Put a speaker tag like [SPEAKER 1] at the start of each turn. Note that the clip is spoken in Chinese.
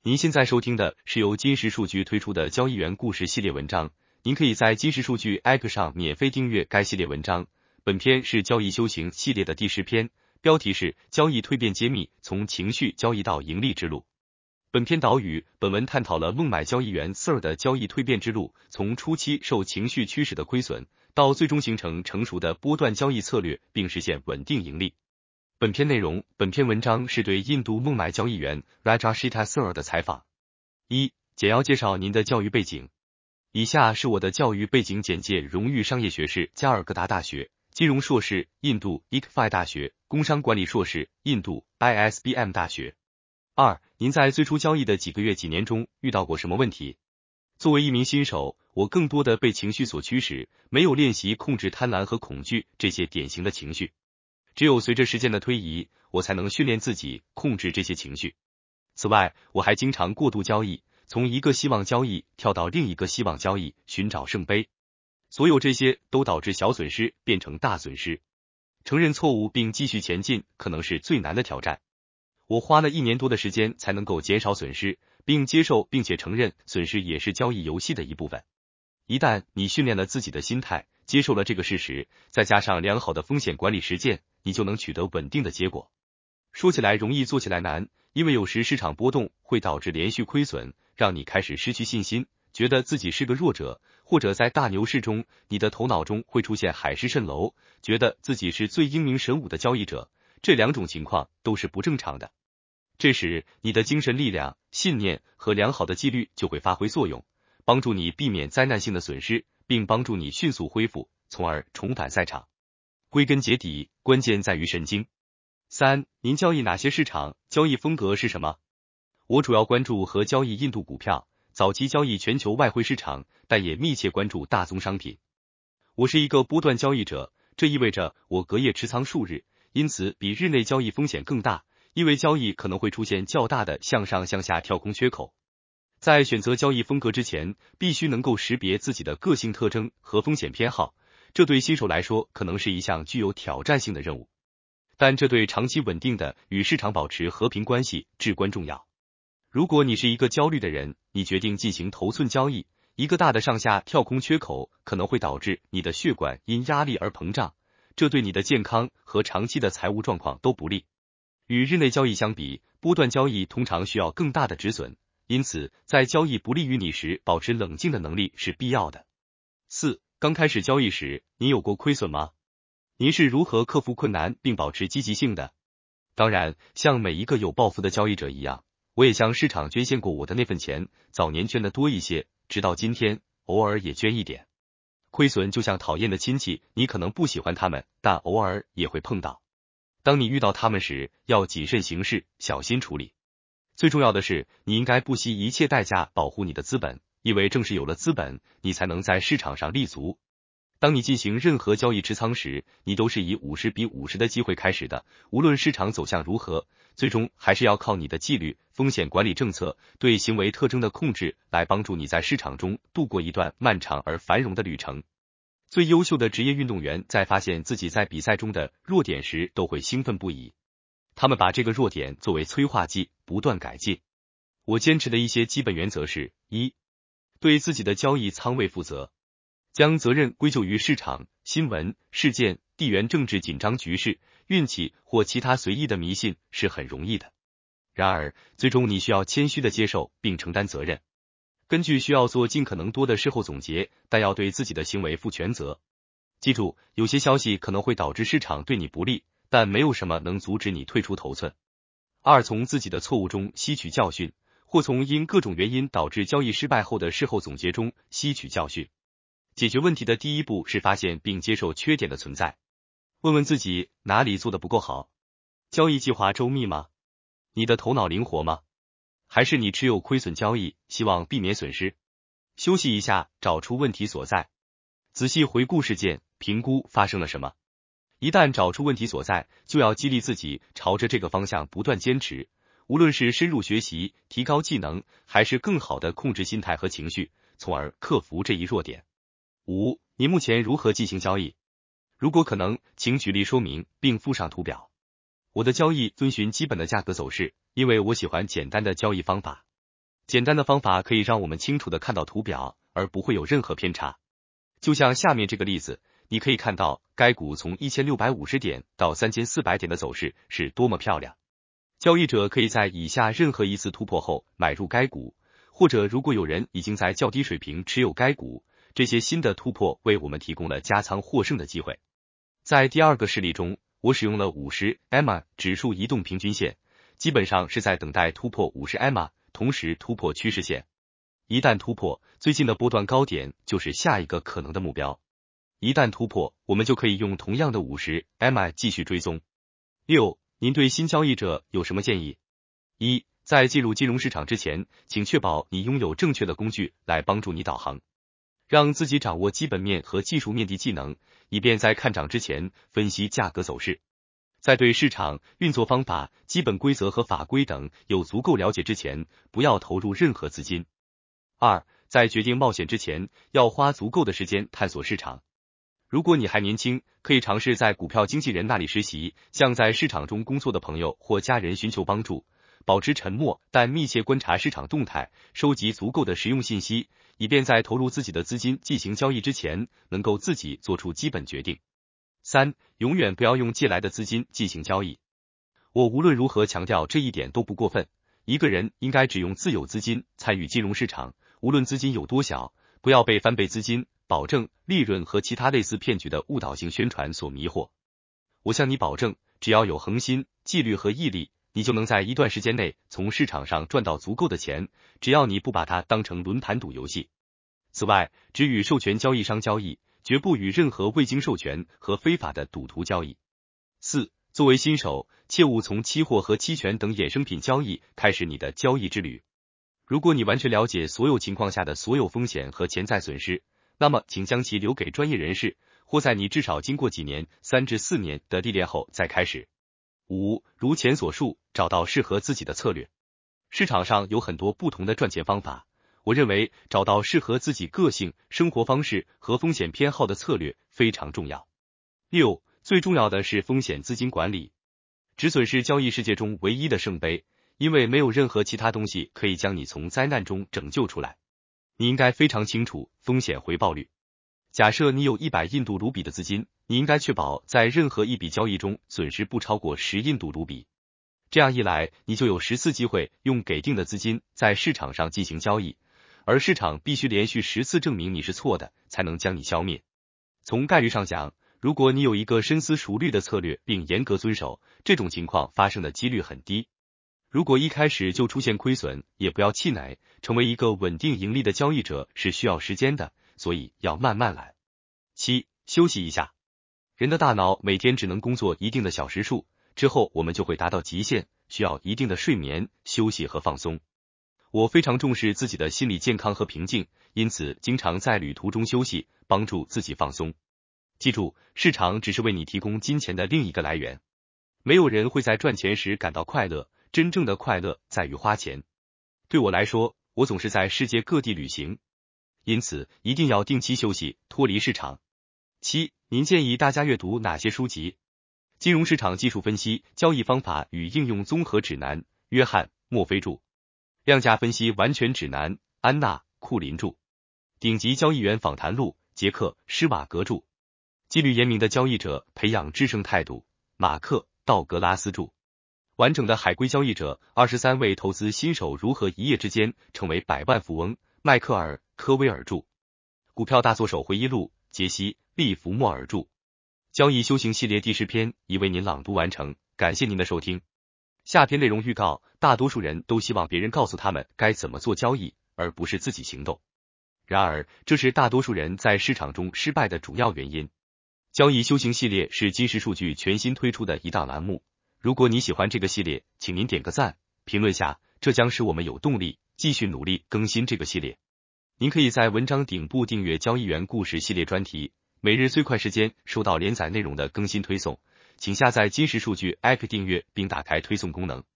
[SPEAKER 1] 您现在收听的是由金石数据推出的交易员故事系列文章，您可以在金石数据 App 上免费订阅该系列文章。本篇是交易修行系列的第10篇，标题是交易蜕变揭秘，从情绪交易到盈利之路。本篇导语，本文探讨了孟买交易员 Sir 的交易蜕变之路，从初期受情绪驱使的亏损，到最终形成成熟的波段交易策略，并实现稳定盈利。本篇文章是对印度孟买交易员 Rajashita Sir 的采访。简要介绍您的教育背景。以下是我的教育背景简介：荣誉商业学士，加尔各答大学；金融硕士，印度 ICFI 大学；工商管理硕士，印度 ISBM 大学。您在最初交易的几个月、几年中遇到过什么问题？作为一名新手，我更多的被情绪所驱使，没有练习控制贪婪和恐惧这些典型的情绪。只有随着时间的推移，我才能训练自己控制这些情绪。此外，我还经常过度交易，从一个希望交易跳到另一个希望交易，寻找圣杯。所有这些都导致小损失变成大损失。承认错误并继续前进，可能是最难的挑战。我花了1年多的时间才能够减少损失，并接受并且承认损失也是交易游戏的一部分。一旦你训练了自己的心态，接受了这个事实，再加上良好的风险管理实践，你就能取得稳定的结果。说起来容易，做起来难，因为有时市场波动会导致连续亏损，让你开始失去信心，觉得自己是个弱者，或者在大牛市中，你的头脑中会出现海市蜃楼，觉得自己是最英明神武的交易者。这两种情况都是不正常的。这时，你的精神力量、信念和良好的纪律就会发挥作用，帮助你避免灾难性的损失，并帮助你迅速恢复，从而重返赛场。归根结底，关键在于神经。您交易哪些市场？交易风格是什么？我主要关注和交易印度股票，早期交易全球外汇市场，但也密切关注大宗商品。我是一个波段交易者，这意味着我隔夜持仓数日，因此比日内交易风险更大，因为交易可能会出现较大的向上向下跳空缺口。在选择交易风格之前，必须能够识别自己的个性特征和风险偏好，这对新手来说可能是一项具有挑战性的任务，但这对长期稳定的与市场保持和平关系至关重要。如果你是一个焦虑的人，你决定进行头寸交易，一个大的上下跳空缺口可能会导致你的血管因压力而膨胀，这对你的健康和长期的财务状况都不利。与日内交易相比，波段交易通常需要更大的止损，因此在交易不利于你时，保持冷静的能力是必要的。刚开始交易时，你有过亏损吗？您是如何克服困难并保持积极性的？当然，像每一个有抱负的交易者一样，我也向市场捐献过我的那份钱，早年捐的多一些，直到今天，偶尔也捐一点。亏损就像讨厌的亲戚，你可能不喜欢他们，但偶尔也会碰到。当你遇到他们时，要谨慎行事，小心处理。最重要的是，你应该不惜一切代价保护你的资本，因为正是有了资本，你才能在市场上立足。当你进行任何交易持仓时，你都是以50-50的机会开始的，无论市场走向如何，最终还是要靠你的纪律、风险管理政策、对行为特征的控制来帮助你在市场中度过一段漫长而繁荣的旅程。最优秀的职业运动员在发现自己在比赛中的弱点时都会兴奋不已，他们把这个弱点作为催化剂，不断改进。我坚持的一些基本原则是：对自己的交易仓位负责。将责任归咎于市场、新闻、事件、地缘政治紧张局势、运气或其他随意的迷信是很容易的。然而，最终你需要谦虚的接受并承担责任。根据需要做尽可能多的事后总结，但要对自己的行为负全责。记住，有些消息可能会导致市场对你不利，但没有什么能阻止你退出头寸。从自己的错误中吸取教训，或从因各种原因导致交易失败后的事后总结中吸取教训。解决问题的第一步是发现并接受缺点的存在。问问自己哪里做得不够好。交易计划周密吗？你的头脑灵活吗？还是你持有亏损交易，希望避免损失？休息一下，找出问题所在。仔细回顾事件，评估发生了什么。一旦找出问题所在，就要激励自己朝着这个方向不断坚持，无论是深入学习、提高技能，还是更好的控制心态和情绪，从而克服这一弱点。你目前如何进行交易？如果可能，请举例说明并附上图表。我的交易遵循基本的价格走势，因为我喜欢简单的交易方法。 简单的方法可以让我们清楚的看到图表，而不会有任何偏差。就像下面这个例子，你可以看到该股从1650点到3400点的走势是多么漂亮。交易者可以在以下任何一次突破后买入该股，或者如果有人已经在较低水平持有该股，这些新的突破为我们提供了加仓获胜的机会。在第二个事例中，我使用了50 EMA 指数移动平均线，基本上是在等待突破50 EMA， 同时突破趋势线。一旦突破，最近的波段高点就是下一个可能的目标。一旦突破，我们就可以用同样的50 EMA 继续追踪。6. 您对新交易者有什么建议？ 1. 在进入金融市场之前，请确保你拥有正确的工具来帮助你导航，让自己掌握基本面和技术面的技能，以便在看涨之前分析价格走势。在对市场运作方法、基本规则和法规等有足够了解之前，不要投入任何资金。2. 在决定冒险之前，要花足够的时间探索市场。如果你还年轻，可以尝试在股票经纪人那里实习，向在市场中工作的朋友或家人寻求帮助，保持沉默但密切观察市场动态，收集足够的实用信息，以便在投入自己的资金进行交易之前，能够自己做出基本决定。3. 永远不要用借来的资金进行交易。我无论如何强调这一点都不过分，一个人应该只用自有资金参与金融市场，无论资金有多小，不要被翻倍资金、保证、利润和其他类似骗局的误导性宣传所迷惑。我向你保证，只要有恒心、纪律和毅力，你就能在一段时间内从市场上赚到足够的钱，只要你不把它当成轮盘赌游戏。此外，只与授权交易商交易，绝不与任何未经授权和非法的赌徒交易。4. 作为新手，切勿从期货和期权等衍生品交易开始你的交易之旅。如果你完全了解所有情况下的所有风险和潜在损失，那么请将其留给专业人士，或在你至少经过几年3至4年的历练后再开始。5. 如前所述，找到适合自己的策略。市场上有很多不同的赚钱方法，我认为找到适合自己个性、生活方式和风险偏好的策略非常重要。6. 最重要的是风险资金管理。止损是交易世界中唯一的圣杯，因为没有任何其他东西可以将你从灾难中拯救出来。你应该非常清楚风险回报率。假设你有100印度卢比的资金，你应该确保在任何一笔交易中损失不超过10印度卢比。这样一来，你就有10次机会用给定的资金在市场上进行交易，而市场必须连续10次证明你是错的，才能将你消灭。从概率上讲，如果你有一个深思熟虑的策略并严格遵守，这种情况发生的几率很低。如果一开始就出现亏损，也不要气馁，成为一个稳定盈利的交易者是需要时间的，所以要慢慢来。7. 休息一下。人的大脑每天只能工作一定的小时数，之后我们就会达到极限，需要一定的睡眠、休息和放松。我非常重视自己的心理健康和平静，因此经常在旅途中休息，帮助自己放松。记住，市场只是为你提供金钱的另一个来源。没有人会在赚钱时感到快乐，真正的快乐在于花钱。对我来说，我总是在世界各地旅行，因此一定要定期休息，脱离市场。7. 您建议大家阅读哪些书籍？金融市场技术分析、交易方法与应用综合指南，约翰·墨菲著。量价分析完全指南，安娜·库林著。顶级交易员访谈录，杰克·施瓦格著。纪律严明的交易者培养制胜态度，马克·道格拉斯著。完整的海归交易者，23位投资新手如何一夜之间成为百万富翁，迈克尔·科威尔著。股票大作手回忆录，杰西·利弗莫尔著。交易修行系列第10篇已为您朗读完成，感谢您的收听。下篇内容预告，大多数人都希望别人告诉他们该怎么做交易，而不是自己行动。然而，这是大多数人在市场中失败的主要原因。交易修行系列是金石数据全新推出的一档栏目，如果你喜欢这个系列，请您点个赞，评论下，这将使我们有动力继续努力更新这个系列。您可以在文章顶部订阅交易员故事系列专题，每日最快时间收到连载内容的更新推送，请下载金石数据 App 订阅并打开推送功能。